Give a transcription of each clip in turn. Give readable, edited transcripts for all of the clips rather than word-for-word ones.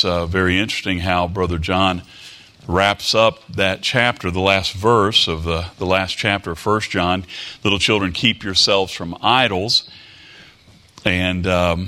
it's very interesting how Brother John wraps up that chapter, the last verse of the last chapter of 1 John. Little children, keep yourselves from idols. And the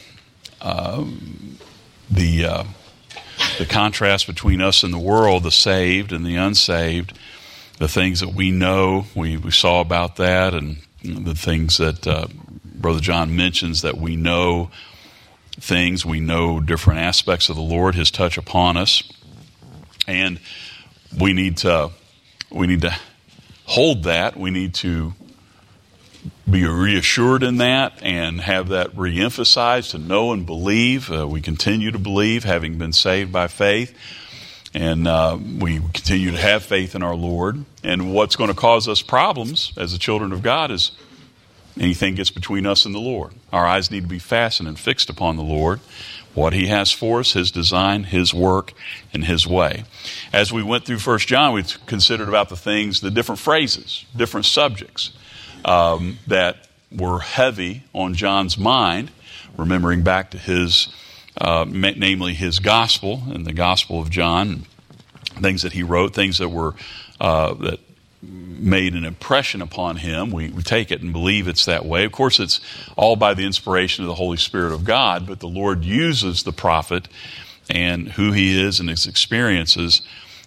contrast between us and the world, the saved and the unsaved, the things that we know, we saw about that, and the things that Brother John mentions, that we know things, we know different aspects of the Lord, His touch upon us. And we need to hold that. We need to be reassured in that and have that reemphasized, to know and believe. We continue to believe, having been saved by faith. And we continue to have faith in our Lord. And what's going to cause us problems as the children of God is anything gets between us and the Lord. Our eyes need to be fastened and fixed upon the Lord, what He has for us, His design, His work, and His way. As we went through 1 John, we considered about the things, the different phrases, different subjects that were heavy on John's mind, remembering back to his, namely his gospel and the Gospel of John, things that he wrote, things that were that made an impression upon him. We take it and believe it's that way. Of course, it's all by the inspiration of the Holy Spirit of God, but the Lord uses the prophet and who he is and his experiences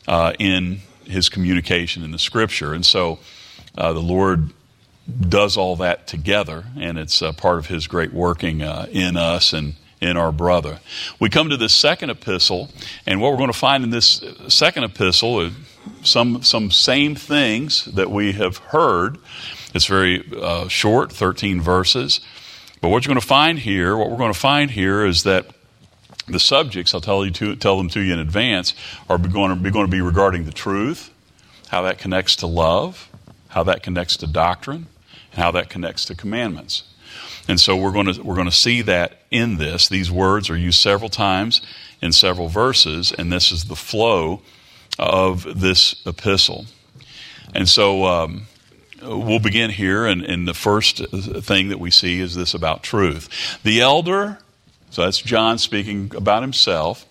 in his communication in the Scripture. And so the Lord does all that together, and it's part of his great working in us and in our brother. We come to this second epistle, and what we're going to find in this second epistle is some same things that we have heard. It's very short, 13 verses. But what we're going to find here is that the subjects, I'll tell them to you in advance, are going to be regarding the truth, how that connects to love, how that connects to doctrine, and how that connects to commandments. And so we're going to see that in this. These words are used several times in several verses, and this is the flow of this epistle. And so we'll begin here, and the first thing that we see is this about truth. The elder, so that's John speaking about himself,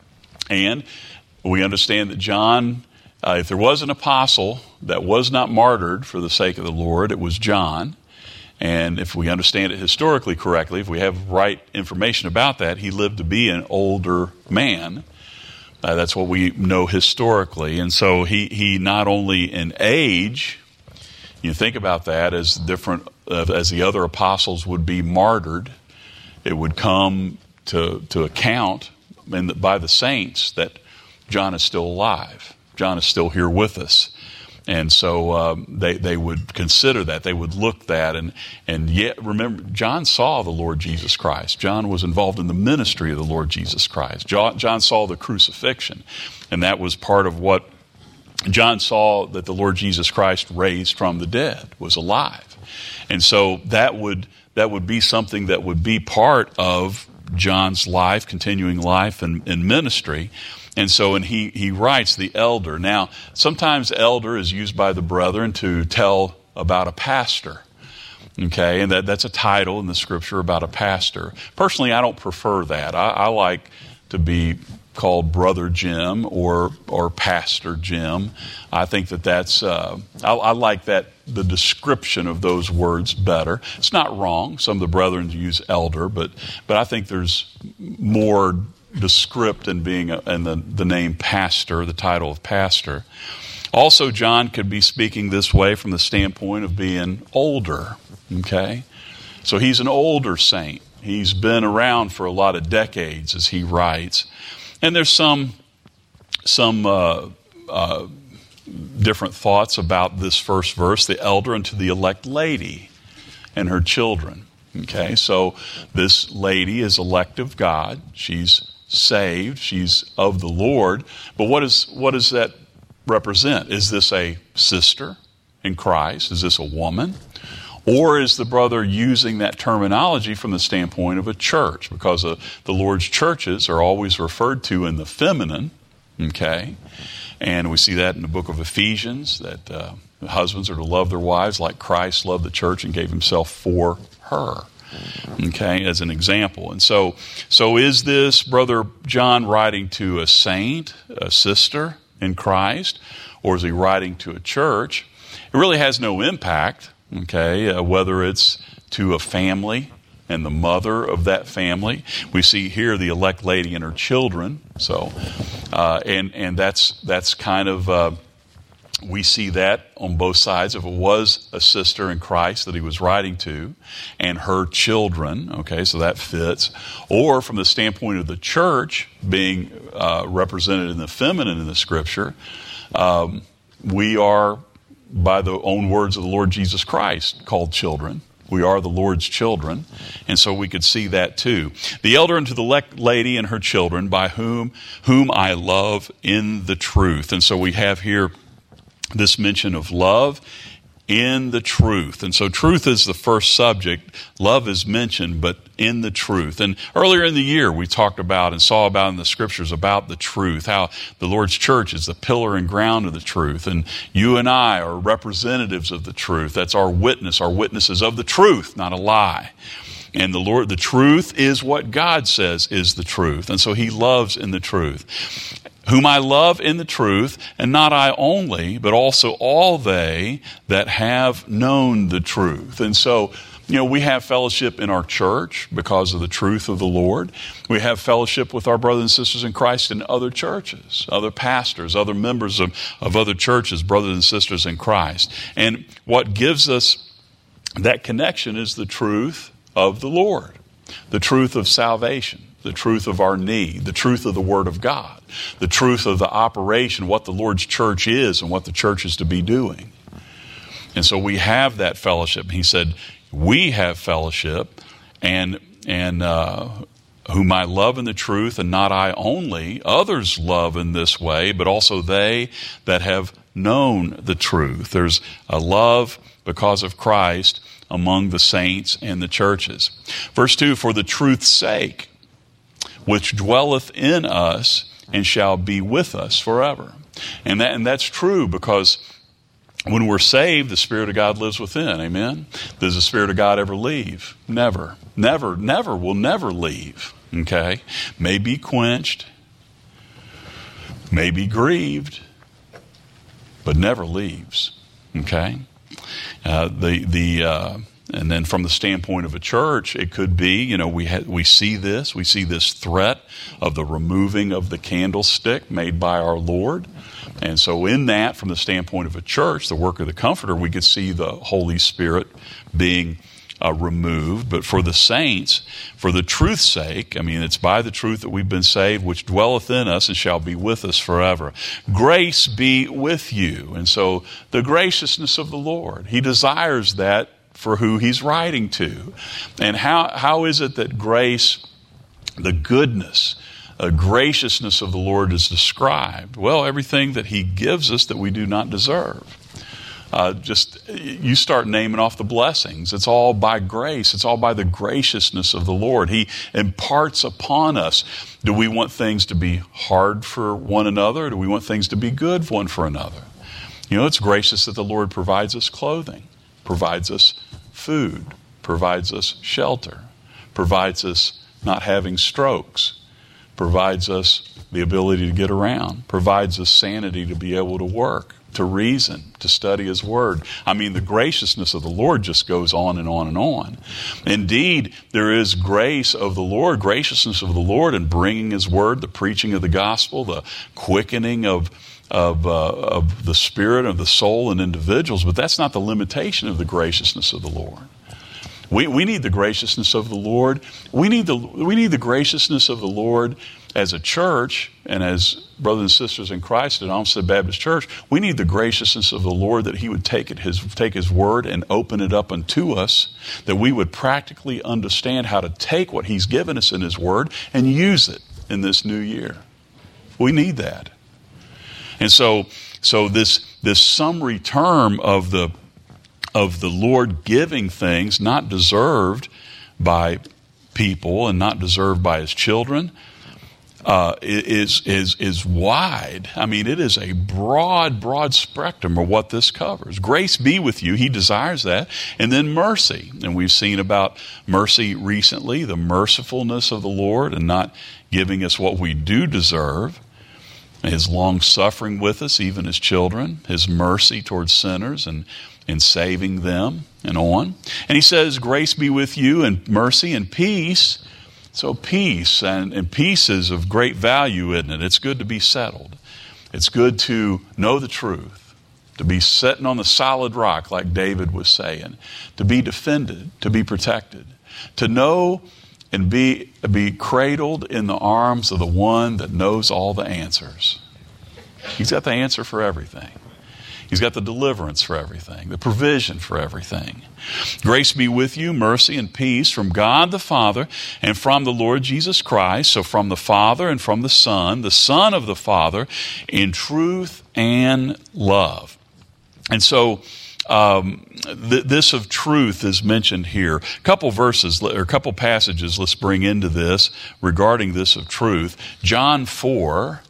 and we understand that John, if there was an apostle that was not martyred for the sake of the Lord, it was John. And if we understand it historically correctly, if we have right information about that, he lived to be an older man. That's what we know historically. And so he not only in age, you think about that as different as the other apostles would be martyred, it would come to account by the saints that John is still alive. John is still here with us. And so they would consider that. They would look that. And yet, remember, John saw the Lord Jesus Christ. John was involved in the ministry of the Lord Jesus Christ. John saw the crucifixion. And that was part of what John saw, that the Lord Jesus Christ raised from the dead, was alive. And so that would be something that would be part of John's life, continuing life and ministry. And so, he writes the elder. Now, sometimes elder is used by the brethren to tell about a pastor. Okay, and that's a title in the Scripture about a pastor. Personally, I don't prefer that. I like to be called Brother Jim or Pastor Jim. I think that's, I like that, the description of those words better. It's not wrong. Some of the brethren use elder, but I think there's more descript in being in the name pastor, the title of pastor. Also, John could be speaking this way from the standpoint of being older. Okay, so he's an older saint. He's been around for a lot of decades as he writes, and there's some different thoughts about this first verse: the elder unto the elect lady and her children. Okay, so this lady is elect of God. She's saved. She's of the Lord. But what does that represent? Is this a sister in Christ? Is this a woman? Or is the brother using that terminology from the standpoint of a church? Because the Lord's churches are always referred to in the feminine. Okay? And we see that in the book of Ephesians, that husbands are to love their wives like Christ loved the church and gave himself for her. okay, as an example. And so is this Brother John writing to a saint, a sister in Christ, or is he writing to a church? It really has no impact, okay, whether it's to a family and the mother of that family. We see here the elect lady and her children. So, and that's kind of, we see that on both sides. If it was a sister in Christ that he was writing to and her children, okay, so that fits. Or from the standpoint of the church being represented in the feminine in the Scripture, we are, by the own words of the Lord Jesus Christ, called children. We are the Lord's children, and so we could see that too. The elder unto the elect lady and her children, by whom I love in the truth. And so we have here this mention of love in the truth. And so truth is the first subject. Love is mentioned, but in the truth. And earlier in the year, we talked about and saw about in the Scriptures about the truth, how the Lord's church is the pillar and ground of the truth. And you and I are representatives of the truth. That's our witness. Our witness is of the truth, not a lie. And the truth is what God says is the truth. And so he loves in the truth. Whom I love in the truth, and not I only, but also all they that have known the truth. And so, we have fellowship in our church because of the truth of the Lord. We have fellowship with our brothers and sisters in Christ in other churches, other pastors, other members of other churches, brothers and sisters in Christ. And what gives us that connection is the truth of the Lord, the truth of salvation, the truth of our need, the truth of the Word of God, the truth of the operation, what the Lord's church is and what the church is to be doing. And so we have that fellowship. He said, we have fellowship, and whom I love in the truth, and not I only, others love in this way, but also they that have known the truth. There's a love because of Christ among the saints and the churches. Verse 2, for the truth's sake, which dwelleth in us and shall be with us forever. And that's true because when we're saved, the Spirit of God lives within. Amen? Does the Spirit of God ever leave? Never. Never, never, will never leave. Okay? May be quenched, may be grieved, but never leaves. Okay? And then from the standpoint of a church, it could be, we see this threat of the removing of the candlestick made by our Lord. And so in that, from the standpoint of a church, the work of the Comforter, we could see the Holy Spirit being removed. But for the saints, for the truth's sake, it's by the truth that we've been saved, which dwelleth in us and shall be with us forever. Grace be with you. And so the graciousness of the Lord, he desires that for who he's writing to. And how is it that grace, the goodness, graciousness of the Lord is described? Well, everything that he gives us that we do not deserve. You start naming off the blessings. It's all by grace. It's all by the graciousness of the Lord. He imparts upon us. Do we want things to be hard for one another? Or do we want things to be good one for another? It's gracious that the Lord provides us clothing, provides us food, provides us shelter, provides us not having strokes, provides us the ability to get around, provides us sanity to be able to work, to reason, to study his word. The graciousness of the Lord just goes on and on and on. Indeed, there is grace of the Lord, graciousness of the Lord in bringing his word, the preaching of the gospel, the quickening of the spirit, of the soul in individuals, but that's not the limitation of the graciousness of the Lord. We need the graciousness of the Lord. We need the graciousness of the Lord as a church and as brothers and sisters in Christ at Olmsted Baptist Church. We need the graciousness of the Lord that he would take his word and open it up unto us, that we would practically understand how to take what he's given us in his word and use it in this new year. We need that. And so this summary term of the Lord giving things not deserved by people and not deserved by his children, is wide. I mean, it is a broad spectrum of what this covers. Grace be with you. He desires that. And then mercy. And we've seen about mercy recently, the mercifulness of the Lord and not giving us what we do deserve. His long suffering with us, even as children. His mercy towards sinners and in saving them and on. And he says, grace be with you and mercy and peace. So peace, and peace is of great value, isn't it? It's good to be settled. It's good to know the truth, to be sitting on the solid rock like David was saying, to be defended, to be protected, to know and be cradled in the arms of the one that knows all the answers. He's got the answer for everything. He's got the deliverance for everything, the provision for everything. Grace be with you, mercy and peace from God the Father and from the Lord Jesus Christ. So from the Father and from the Son of the Father, in truth and love. And so this of truth is mentioned here. A couple verses or a couple passages let's bring into this regarding this of truth. John 4,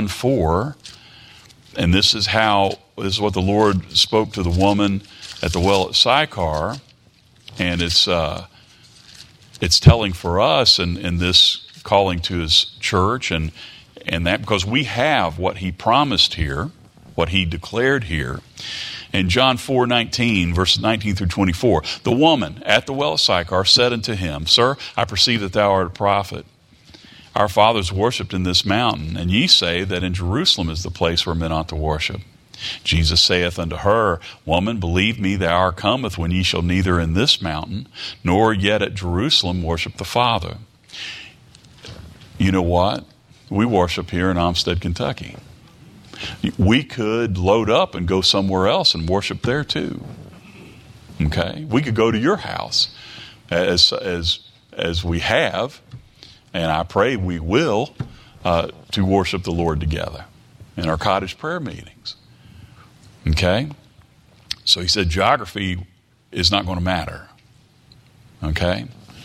and this is what the Lord spoke to the woman at the well at Sychar, and it's telling for us in this calling to his church and that because we have what he promised here, what he declared here. In John 4:19, verses 19 through 24, the woman at the well at Sychar said unto him, Sir, I perceive that thou art a prophet. Our fathers worshipped in this mountain, and ye say that in Jerusalem is the place where men ought to worship. Jesus saith unto her, Woman, believe me, the hour cometh when ye shall neither in this mountain, nor yet at Jerusalem worship the Father. You know what? We worship here in Olmsted, Kentucky. We could load up and go somewhere else and worship there too. Okay? We could go to your house as we have, and I pray we will, to worship the Lord together in our cottage prayer meetings. Okay? So he said geography is not going to matter. Okay?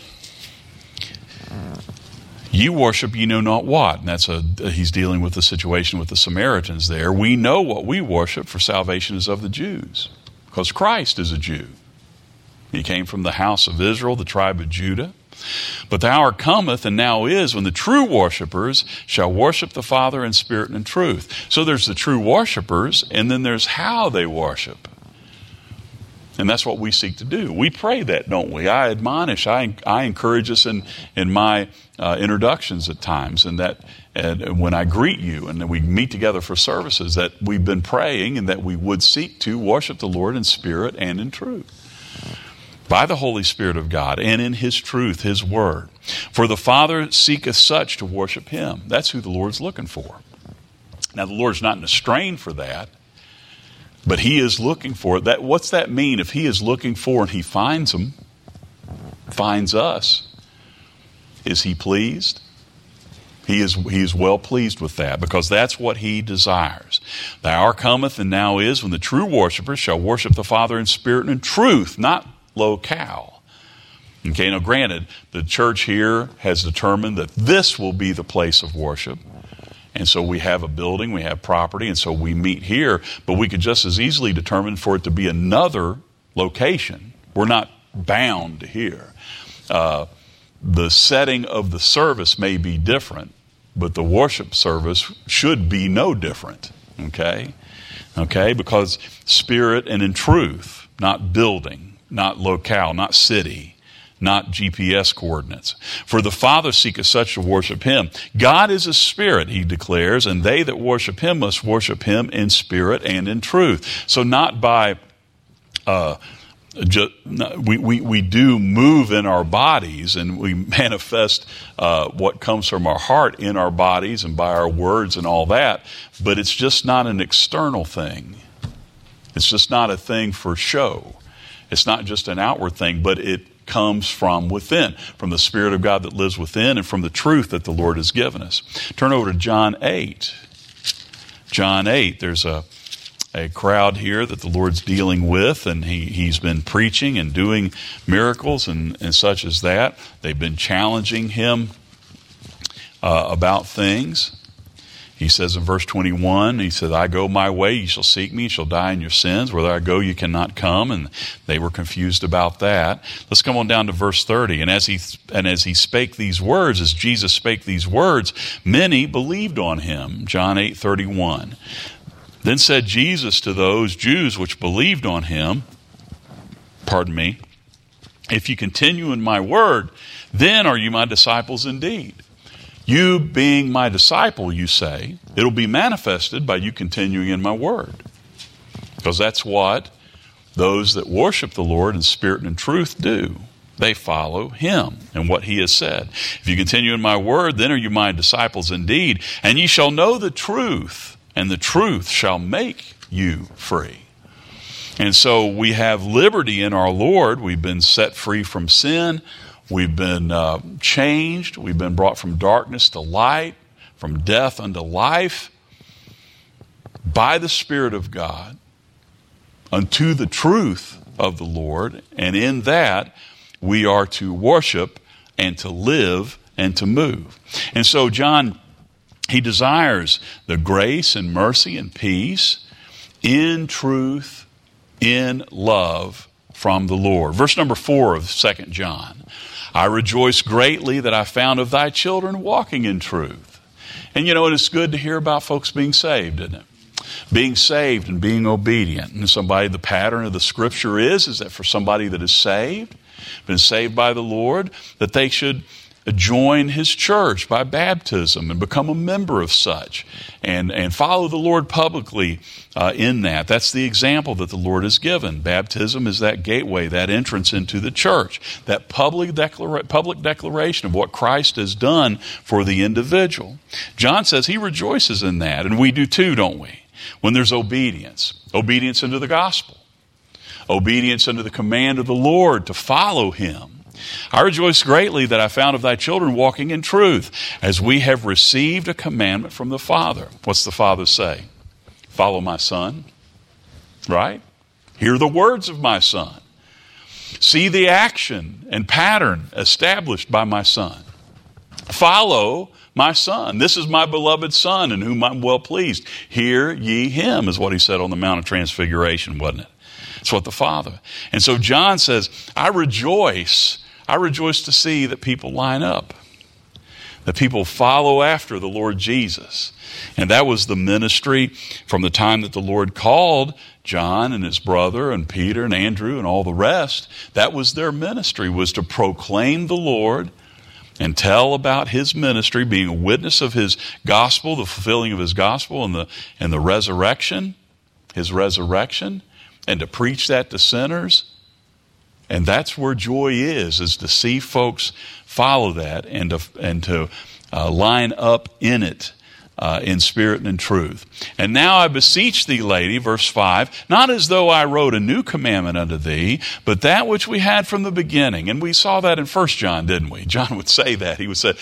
You worship ye know not what. And he's dealing with the situation with the Samaritans there. We know what we worship, for salvation is of the Jews. Because Christ is a Jew. He came from the house of Israel, the tribe of Judah. But the hour cometh, and now is, when the true worshipers shall worship the Father in spirit and in truth. So there's the true worshipers, and then there's how they worship. And that's what we seek to do. We pray that, don't we? I admonish, I encourage us in my introductions at times, and when I greet you and we meet together for services, that we've been praying and that we would seek to worship the Lord in spirit and in truth. By the Holy Spirit of God and in His truth, His Word. For the Father seeketh such to worship Him. That's who the Lord's looking for. Now, the Lord's not in a strain for that, but He is looking for it. What's that mean? If He is looking for and He finds them, finds us, is He pleased? He is well pleased with that, because that's what He desires. The hour cometh and now is, when the true worshipers shall worship the Father in spirit and in truth, not locale. Okay, now granted, the church here has determined that this will be the place of worship. And so we have a building, we have property, and so we meet here, but we could just as easily determine for it to be another location. We're not bound to here. The setting of the service may be different, but the worship service should be no different. Okay, because spirit and in truth, not building, not locale, not city, not GPS coordinates. For the Father seeketh such to worship Him. God is a spirit, He declares, and they that worship Him must worship Him in spirit and in truth. So not by, we do move in our bodies, and we manifest what comes from our heart in our bodies and by our words and all that, but it's just not an external thing. It's just not a thing for show. It's not just an outward thing, but it comes from within, from the Spirit of God that lives within and from the truth that the Lord has given us. Turn over to John 8. John 8, there's a crowd here that the Lord's dealing with, and He's been preaching and doing miracles and such as that. They've been challenging Him about things. He says in verse 21, he says, I go my way, you shall seek me, you shall die in your sins. Where I go, you cannot come. And they were confused about that. Let's come on down to verse 30. And as he spake these words, as Jesus spake these words, many believed on him. John 8:31. Then said Jesus to those Jews which believed on him, if you continue in my word, then are you my disciples indeed. You being my disciple, you say, it'll be manifested by you continuing in my word. Because that's what those that worship the Lord in spirit and in truth do. They follow him and what he has said. If you continue in my word, then are you my disciples indeed, and ye shall know the truth, and the truth shall make you free. And so we have liberty in our Lord. We've been set free from sin. We've been changed. We've been brought from darkness to light, from death unto life, by the Spirit of God, unto the truth of the Lord. And in that, we are to worship and to live and to move. And so John, he desires the grace and mercy and peace in truth, in love from the Lord. Verse number 4 of 2 John. I rejoice greatly that I found of thy children walking in truth. And and it's good to hear about folks being saved, isn't it? Being saved and being obedient. And the pattern of the Scripture is that for somebody that is saved, been saved by the Lord, that they should join his church by baptism and become a member of such and follow the Lord publicly in that. That's the example that the Lord has given. Baptism is that gateway, that entrance into the church, that public declaration of what Christ has done for the individual. John says he rejoices in that, and we do too, don't we? When there's obedience unto the gospel, obedience unto the command of the Lord to follow him. I rejoice greatly that I found of thy children walking in truth, as we have received a commandment from the Father. What's the Father say? Follow my Son, right? Hear the words of my Son. See the action and pattern established by my Son. Follow my Son. This is my beloved Son in whom I'm well pleased. Hear ye him, is what he said on the Mount of Transfiguration, wasn't it? It's what the Father. And so John says, I rejoice to see that people line up, that people follow after the Lord Jesus. And that was the ministry from the time that the Lord called John and his brother and Peter and Andrew and all the rest. That was their ministry, was to proclaim the Lord and tell about his ministry, being a witness of his gospel, the fulfilling of his gospel and the resurrection, his resurrection, and to preach that to sinners. And that's where joy is to see folks follow that and to line up in it in spirit and in truth. And now I beseech thee, lady, verse 5, not as though I wrote a new commandment unto thee, but that which we had from the beginning. And we saw that in 1 John, didn't we? John would say that. He would say,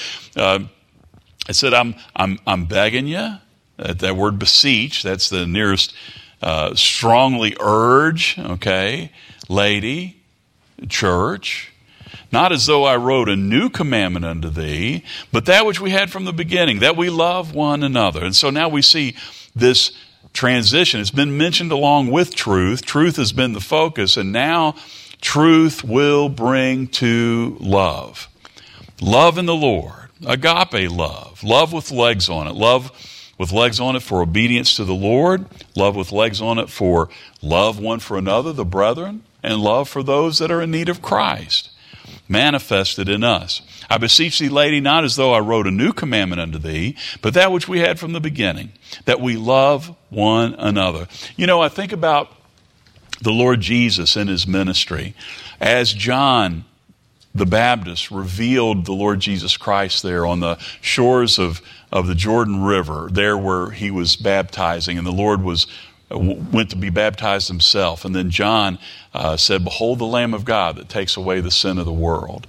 I'm begging you. That word beseech, that's the nearest strongly urge, okay, lady, church, not as though I wrote a new commandment unto thee, but that which we had from the beginning, that we love one another. And so now we see this transition. It's been mentioned along with truth. Truth has been the focus, and now truth will bring to love. Love in the Lord, agape love, love with legs on it, love with legs on it for obedience to the Lord, love with legs on it for love one for another, the brethren, and love for those that are in need of Christ, manifested in us. I beseech thee, lady, not as though I wrote a new commandment unto thee, but that which we had from the beginning, that we love one another. I think about the Lord Jesus in his ministry. As John the Baptist revealed the Lord Jesus Christ there on the shores of the Jordan River, there where he was baptizing, and the Lord went to be baptized himself. And then John said, behold the Lamb of God that takes away the sin of the world.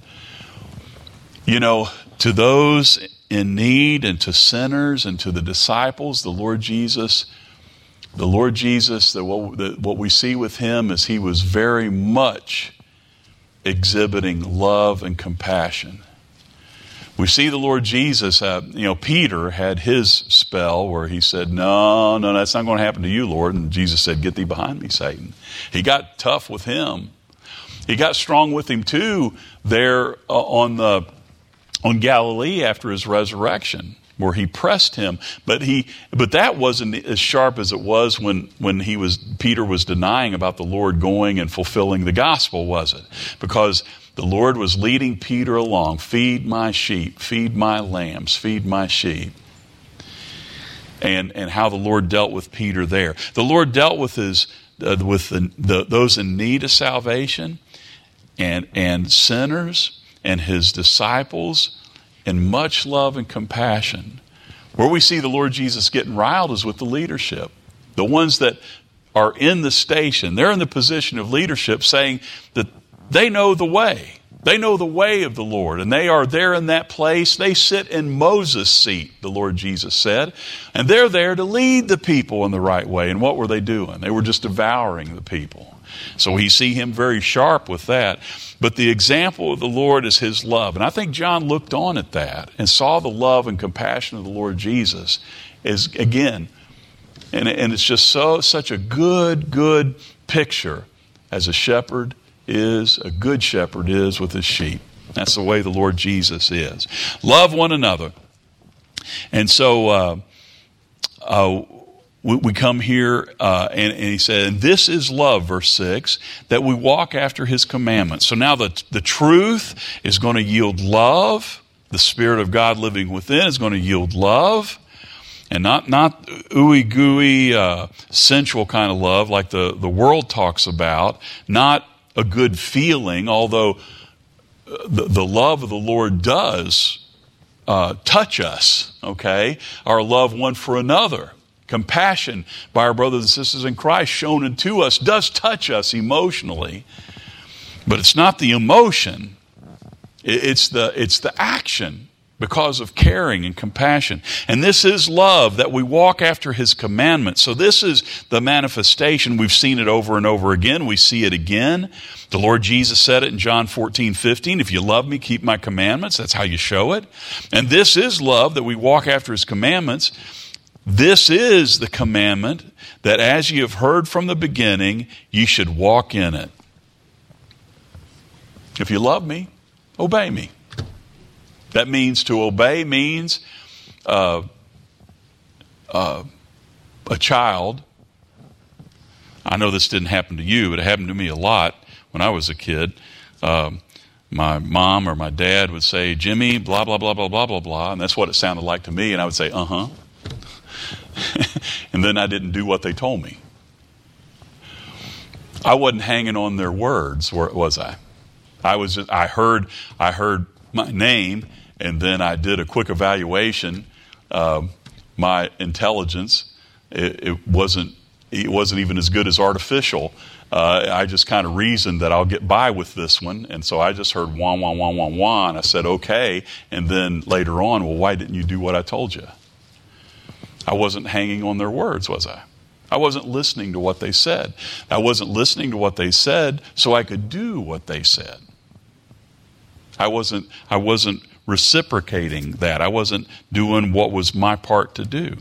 To those in need and to sinners and to the disciples, the Lord Jesus, what we see with him is he was very much exhibiting love and compassion. We see the Lord Jesus, Peter had his spell where he said, no, that's not going to happen to you, Lord. And Jesus said, get thee behind me, Satan. He got tough with him. He got strong with him too there on Galilee after his resurrection, where he pressed him. But that wasn't as sharp as it was when Peter was denying about the Lord going and fulfilling the gospel, was it? Because the Lord was leading Peter along. Feed my sheep, feed my lambs, feed my sheep. And how the Lord dealt with Peter there. The Lord dealt with those in need of salvation and sinners and his disciples in much love and compassion. Where we see the Lord Jesus getting riled is with the leadership. The ones that are in the station, they're in the position of leadership, saying that they know the way. They know the way of the Lord, and they are there in that place. They sit in Moses' seat, the Lord Jesus said, and they're there to lead the people in the right way. And what were they doing? They were just devouring the people. So we see him very sharp with that. But the example of the Lord is his love. And I think John looked on at that and saw the love and compassion of the Lord Jesus as, again, and it's just such a good picture as a good shepherd is with his sheep. That's the way the Lord Jesus is. Love one another. And so we come here and he said, and this is love, verse 6, that we walk after his commandments. So now the truth is going to yield love. The Spirit of God living within is going to yield love. And not ooey gooey, sensual kind of love like the world talks about. Not a good feeling, although the love of the Lord does touch us, okay? Our love one for another. Compassion by our brothers and sisters in Christ shown unto us does touch us emotionally. But it's not the emotion. It's the action because of caring and compassion. And this is love, that we walk after his commandments. So this is the manifestation. We've seen it over and over again. We see it again. The Lord Jesus said it in John 14:15. If you love me, keep my commandments. That's how you show it. And this is love, that we walk after his commandments. This is the commandment, that as you have heard from the beginning, you should walk in it. If you love me, obey me. That means to obey means a child. I know this didn't happen to you, but it happened to me a lot when I was a kid. My mom or my dad would say, Jimmy, blah, blah, blah, blah, blah, blah, blah. And that's what it sounded like to me. And I would say, uh-huh. And then I didn't do what they told me. I wasn't hanging on their words, was I? I heard my name, and then I did a quick evaluation. My intelligence, it wasn't even as good as artificial. I just kind of reasoned that I'll get by with this one, and so I just heard wah, wah, wah, wah, wah, and I said, okay, and then later on, well, why didn't you do what I told you? I wasn't hanging on their words, was I? I wasn't listening to what they said. I wasn't listening to what they said so I could do what they said. I wasn't reciprocating that. I wasn't doing what was my part to do.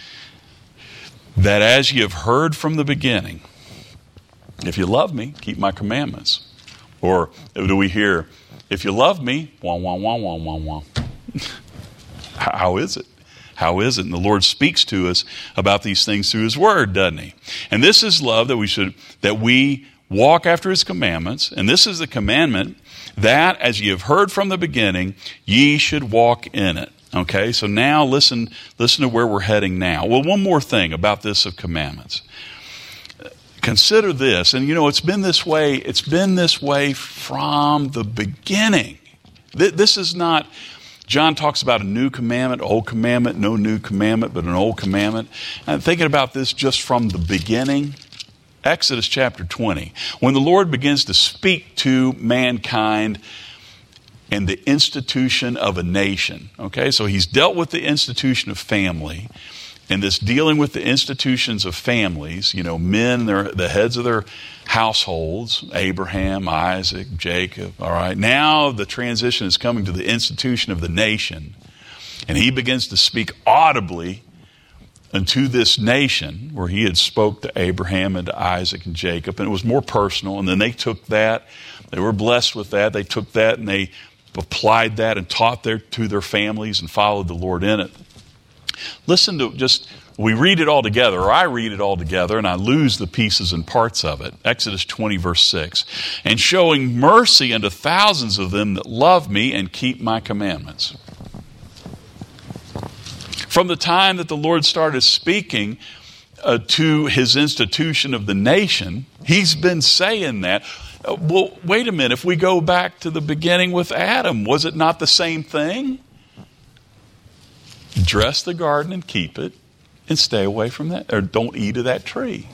That as you have heard from the beginning, if you love me, keep my commandments. Or do we hear, if you love me, wah, wah, wah, wah, wah, wah. How is it? How is it? And the Lord speaks to us about these things through his word, doesn't he? And this is love, that we walk after his commandments. And this is the commandment, that as ye have heard from the beginning, ye should walk in it. Okay, so now listen to where we're heading now. Well, one more thing about this of commandments. Consider this, and it's been this way from the beginning. This is not, John talks about a new commandment, old commandment, no new commandment, but an old commandment. I'm thinking about this just from the beginning. Exodus chapter 20, when the Lord begins to speak to mankind and the institution of a nation. Okay, so he's dealt with the institution of family. and this dealing with the institutions of families, men, they're the heads of their households, Abraham, Isaac, Jacob, all right. Now the transition is coming to the institution of the nation. And he begins to speak audibly unto this nation where he had spoke to Abraham and to Isaac and Jacob. And it was more personal. And then they took that. They were blessed with that. They took that and they applied that and taught to their families and followed the Lord in it. Listen to we read it all together, or I read it all together, and I lose the pieces and parts of it. Exodus 20, verse 6. And showing mercy unto thousands of them that love me and keep my commandments. From the time that the Lord started speaking to his institution of the nation, he's been saying that. Well, wait a minute. If we go back to the beginning with Adam, was it not the same thing? Dress the garden and keep it, and stay away from that, or don't eat of that tree.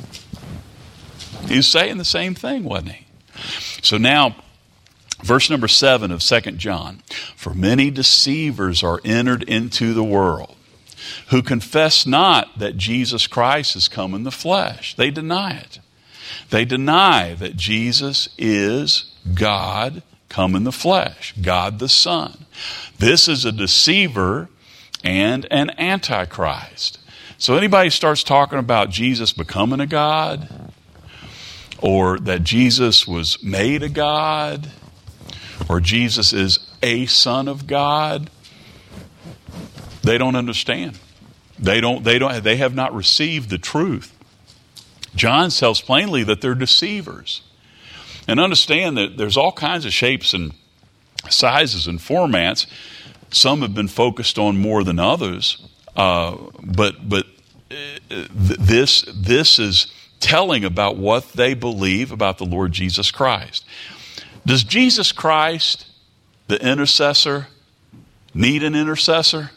He was saying the same thing, wasn't he? So now, verse number 7 of 2 John. For many deceivers are entered into the world, who confess not that Jesus Christ has come in the flesh. They deny it. They deny that Jesus is God come in the flesh, God the Son. This is a deceiver and an antichrist. So anybody starts talking about Jesus becoming a God, or that Jesus was made a God, or Jesus is a son of God, they don't understand. They have not received the truth. John tells plainly that they're deceivers. And understand that there's all kinds of shapes and sizes and formats. Some have been focused on more than others. But this is telling about what they believe about the Lord Jesus Christ. Does Jesus Christ, the intercessor, need an intercessor?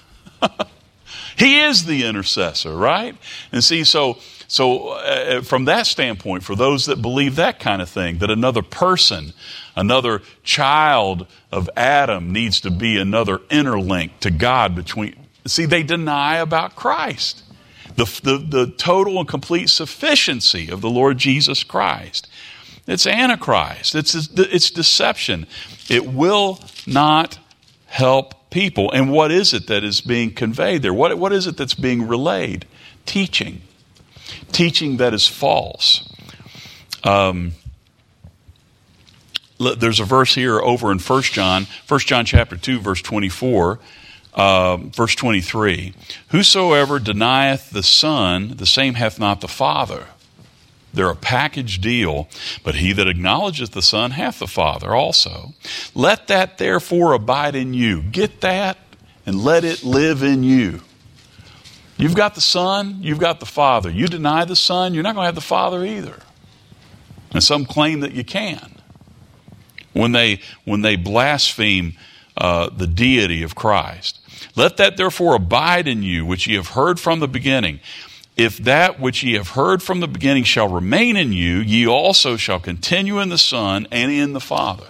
He is the intercessor, right? And see, so from that standpoint, for those that believe that kind of thing, that another person, another child of Adam needs to be another interlink to God between. See, they deny about Christ, the total and complete sufficiency of the Lord Jesus Christ. It's Antichrist. It's deception. It will not help people. And what is it that is being conveyed there? What is it that's being relayed? Teaching that is false. There's a verse here over in 1 John chapter 2, verse 24, verse 23. Whosoever denieth the Son, the same hath not the Father. They're a package deal, but he that acknowledgeth the Son hath the Father also. Let that therefore abide in you. Get that and let it live in you. You've got the Son, you've got the Father. You deny the Son, you're not going to have the Father either. And some claim that you can. When they blaspheme the deity of Christ. Let that therefore abide in you, which ye have heard from the beginning. If that which ye have heard from the beginning shall remain in you, ye also shall continue in the Son and in the Father.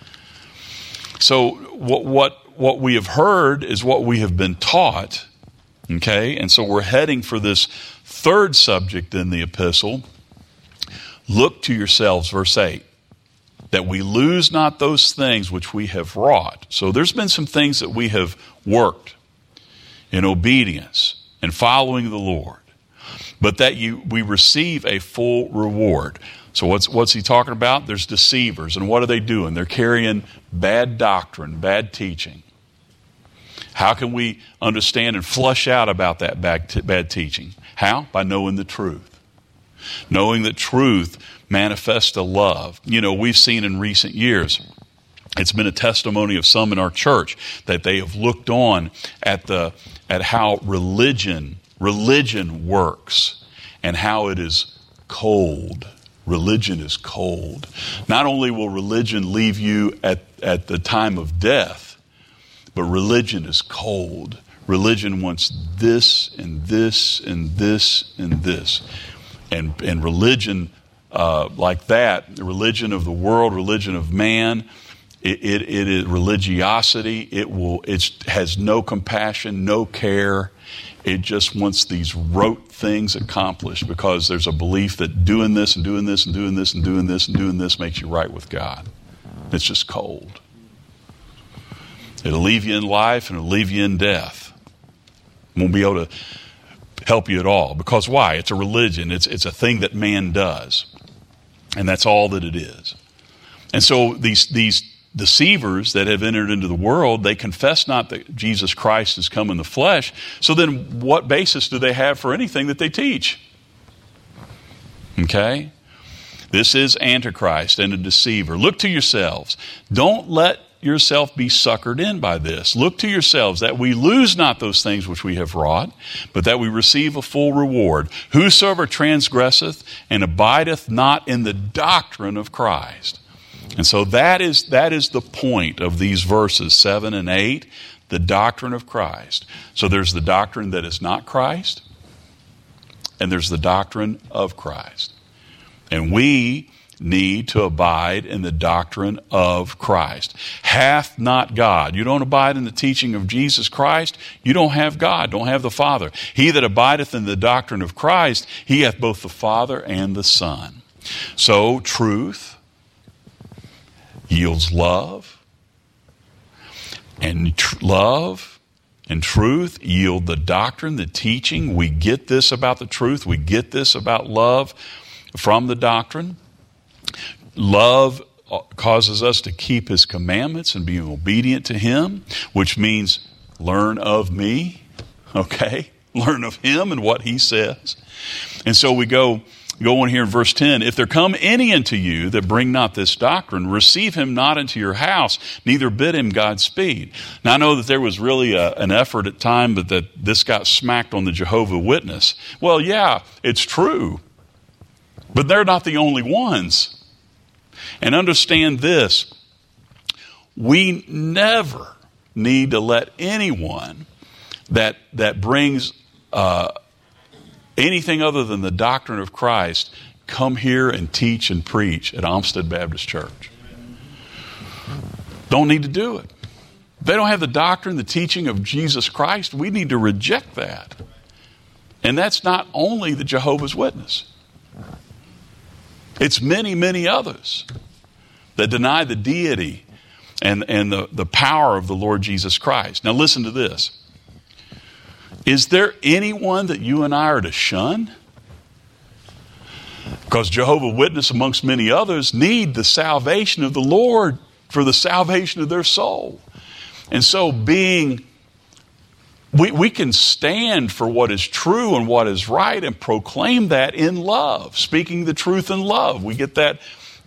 So what we have heard is what we have been taught. Okay? And so we're heading for this third subject in the epistle. Look to yourselves, verse 8. That we lose not those things which we have wrought. So there's been some things that we have worked in obedience and following the Lord. But that we receive a full reward. So what's he talking about? There's deceivers. And what are they doing? They're carrying bad doctrine, bad teaching. How can we understand and flush out about that bad teaching? How? By knowing the truth. Knowing that truth manifests a love. You know, we've seen in recent years, it's been a testimony of some in our church that they have looked on at how religion works and how it is cold. Religion is cold. Not only will religion leave you at the time of death, but religion is cold. Religion wants this and this and this and this. And religion like that, the religion of the world, religion of man, it is religiosity. It has no compassion, no care. it just wants these rote things accomplished because there's a belief that doing this and doing this and doing this and doing this and doing this makes you right with God. It's just cold. It'll leave you in life and it'll leave you in death. Won't be able to help you at all. Because why? It's a religion. It's a thing that man does. And that's all that it is. And so these deceivers that have entered into the world, they confess not that Jesus Christ has come in the flesh. So then what basis do they have for anything that they teach? Okay? This is Antichrist and a deceiver. Look to yourselves. Don't let yourself be suckered in by this. Look to yourselves that we lose not those things which we have wrought, but that we receive a full reward. Whosoever transgresseth and abideth not in the doctrine of Christ. And so that is the point of these verses 7 and 8, the doctrine of Christ. So there's the doctrine that is not Christ, and there's the doctrine of Christ. And we need to abide in the doctrine of Christ. Hath not God. You don't abide in the teaching of Jesus Christ, you don't have God, don't have the Father. He that abideth in the doctrine of Christ, he hath both the Father and the Son. So truth yields love, and love and truth yield the doctrine, the teaching. We get this about the truth, we get this about love from the doctrine. Love causes us to keep His commandments and be obedient to Him, which means learn of me, okay? Learn of Him and what He says. And so we go on here in verse 10. If there come any unto you that bring not this doctrine, receive him not into your house, neither bid him Godspeed. Now I know that there was really an effort at time, but that this got smacked on the Jehovah's Witness. Well, yeah, it's true. But they're not the only ones. And understand this, we never need to let anyone that brings anything other than the doctrine of Christ come here and teach and preach at Olmsted Baptist Church. Don't need to do it. If they don't have the doctrine, the teaching of Jesus Christ, we need to reject that. And that's not only the Jehovah's Witness. It's many, many others that deny the deity and the power of the Lord Jesus Christ. Now listen to this. Is there anyone that you and I are to shun? Because Jehovah's Witnesses, amongst many others, need the salvation of the Lord for the salvation of their soul. And so we can stand for what is true and what is right and proclaim that in love, speaking the truth in love. We get that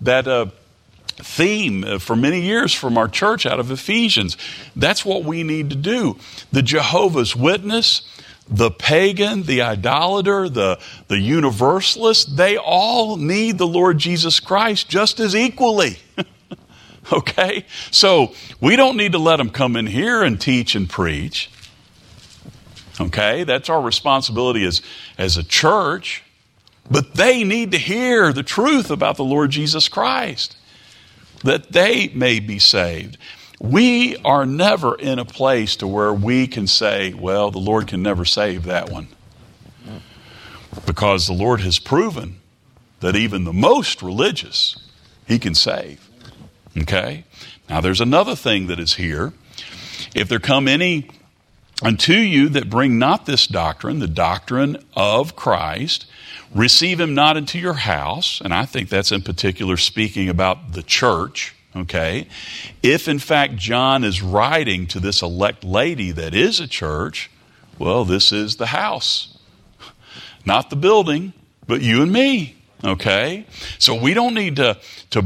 theme for many years from our church out of Ephesians. That's what we need to do. The Jehovah's Witness, the pagan, the idolater, the universalist, they all need the Lord Jesus Christ just as equally. Okay? So we don't need to let them come in here and teach and preach. Okay? That's our responsibility as a church. But they need to hear the truth about the Lord Jesus Christ, that they may be saved. We are never in a place to where we can say, well, the Lord can never save that one. Because the Lord has proven that even the most religious, He can save. Okay? Now there's another thing that is here. If there come any unto you that bring not this doctrine, the doctrine of Christ, receive him not into your house. And I think that's in particular speaking about the church. Okay? If in fact John is writing to this elect lady that is a church, well, this is the house. Not the building, but you and me. Okay? So we don't need to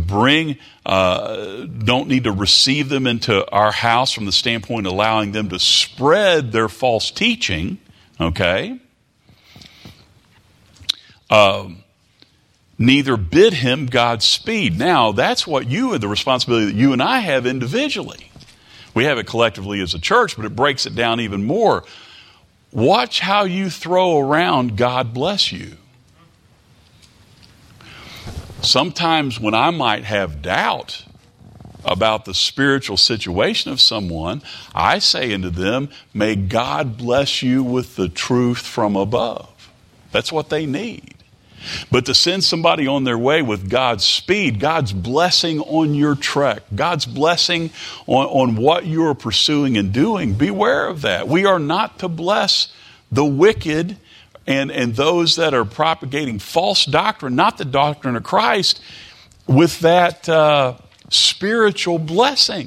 receive them into our house from the standpoint of allowing them to spread their false teaching. Okay? Neither bid him Godspeed. Now, that's what the responsibility that you and I have individually. We have it collectively as a church, but it breaks it down even more. Watch how you throw around God bless you. Sometimes when I might have doubt about the spiritual situation of someone, I say unto them, may God bless you with the truth from above. That's what they need. But to send somebody on their way with God's speed, God's blessing on your trek, God's blessing on what you're pursuing and doing, beware of that. We are not to bless the wicked and those that are propagating false doctrine, not the doctrine of Christ, with that spiritual blessing.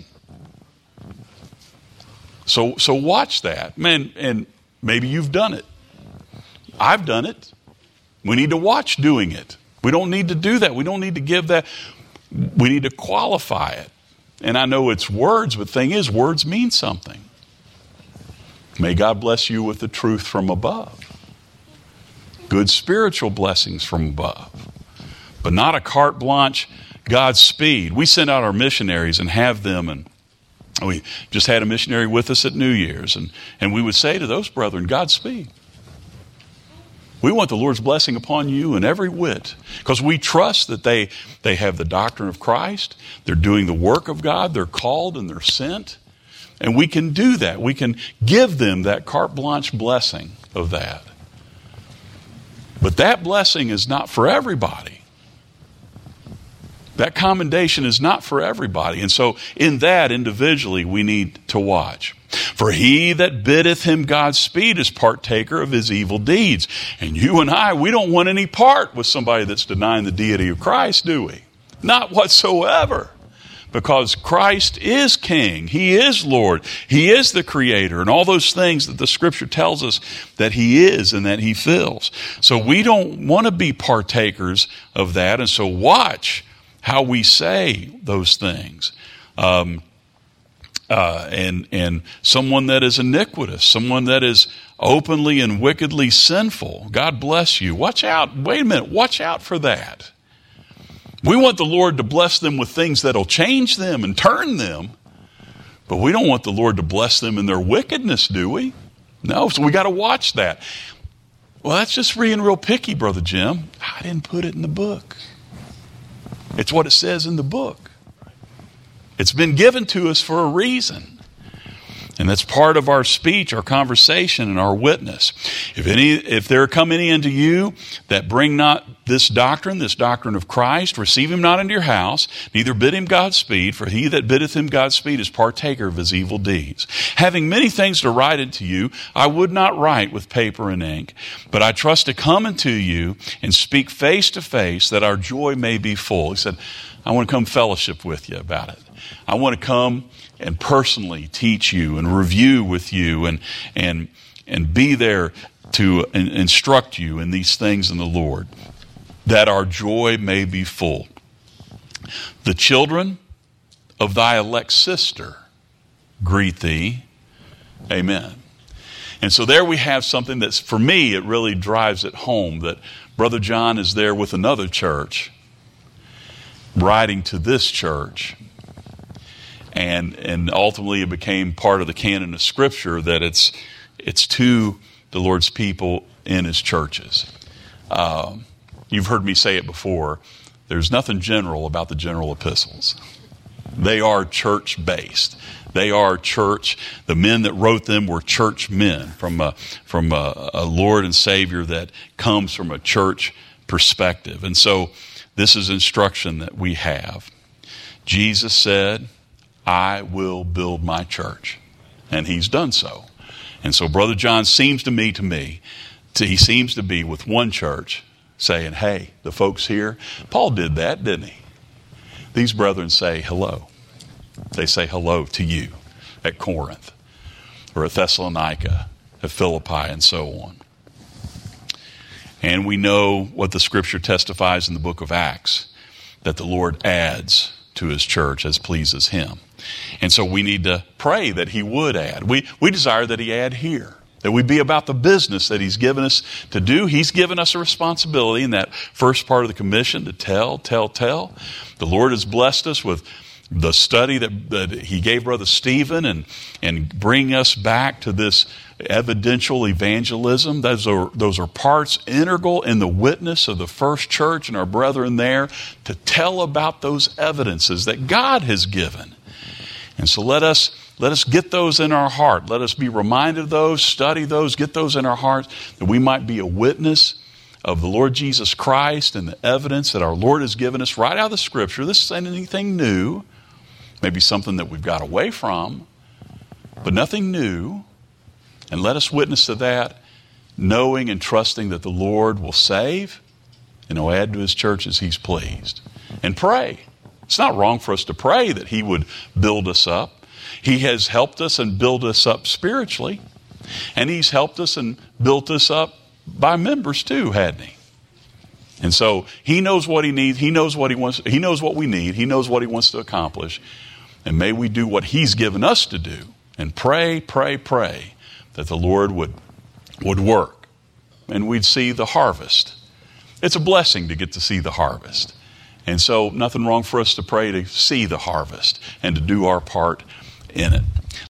So watch that. Man, and maybe you've done it. I've done it. We need to watch doing it. We don't need to do that. We don't need to give that. We need to qualify it. And I know it's words, but the thing is, words mean something. May God bless you with the truth from above. Good spiritual blessings from above. But not a carte blanche Godspeed. We send out our missionaries and have them, and we just had a missionary with us at New Year's, and we would say to those brethren, Godspeed. We want the Lord's blessing upon you in every whit, because we trust that they have the doctrine of Christ, they're doing the work of God, they're called and they're sent, and we can do that. We can give them that carte blanche blessing of that. But that blessing is not for everybody. That commendation is not for everybody. And so in that, individually, we need to watch. For he that biddeth him Godspeed is partaker of his evil deeds. And you and I, we don't want any part with somebody that's denying the deity of Christ, do we? Not whatsoever. Because Christ is King. He is Lord. He is the Creator. And all those things that the Scripture tells us that He is and that He fills. So we don't want to be partakers of that. And so watch how we say those things. And someone that is iniquitous, someone that is openly and wickedly sinful, God bless you. Watch out. Wait a minute. Watch out for that. We want the Lord to bless them with things that'll change them and turn them. But we don't want the Lord to bless them in their wickedness, do we? No, so we got to watch that. Well, that's just being real picky, Brother Jim. I didn't put it in the book. It's what it says in the book. It's been given to us for a reason. And that's part of our speech, our conversation, and our witness. If there come any unto you that bring not this doctrine of Christ, receive him not into your house, neither bid him Godspeed, for he that biddeth him Godspeed is partaker of his evil deeds. Having many things to write unto you, I would not write with paper and ink, but I trust to come unto you and speak face to face, that our joy may be full. He said, I want to come fellowship with you about it. I want to come and personally teach you and review with you and be there to instruct you in these things in the Lord, that our joy may be full. The children of thy elect sister greet thee. Amen. And so there we have something that's, for me, it really drives it home that Brother John is there with another church, writing to this church. And ultimately it became part of the canon of Scripture that it's to the Lord's people in His churches. You've heard me say it before. There's nothing general about the general epistles. They are church-based. They are church. The men that wrote them were church men from a Lord and Savior that comes from a church perspective. And so this is instruction that we have. Jesus said, I will build my church. And He's done so. And so Brother John seems to me, he seems to be with one church saying, hey, the folks here, Paul did that, didn't he? These brethren say hello. They say hello to you at Corinth or at Thessalonica, at Philippi, and so on. And we know what the Scripture testifies in the book of Acts, that the Lord adds to His church as pleases Him. And so we need to pray that He would add. We desire that He add here, that we be about the business that He's given us to do. He's given us a responsibility in that first part of the commission to tell. The Lord has blessed us with the study that he gave Brother Stephen and bring us back to this evidential evangelism. Those are parts integral in the witness of the first church and our brethren there to tell about those evidences that God has given. And so let us get those in our heart. Let us be reminded of those, study those, get those in our hearts, that we might be a witness of the Lord Jesus Christ and the evidence that our Lord has given us right out of the Scripture. This isn't anything new. Maybe something that we've got away from, but nothing new. And let us witness to that, knowing and trusting that the Lord will save and will add to His church as He's pleased. And pray. It's not wrong for us to pray that He would build us up. He has helped us and built us up spiritually. And He's helped us and built us up by members too, hadn't He? And so He knows what He needs. He knows what He wants. He knows what we need. He knows what He wants to accomplish. And may we do what He's given us to do and pray that the Lord would work and we'd see the harvest. It's a blessing to get to see the harvest. And so nothing wrong for us to pray to see the harvest and to do our part in it.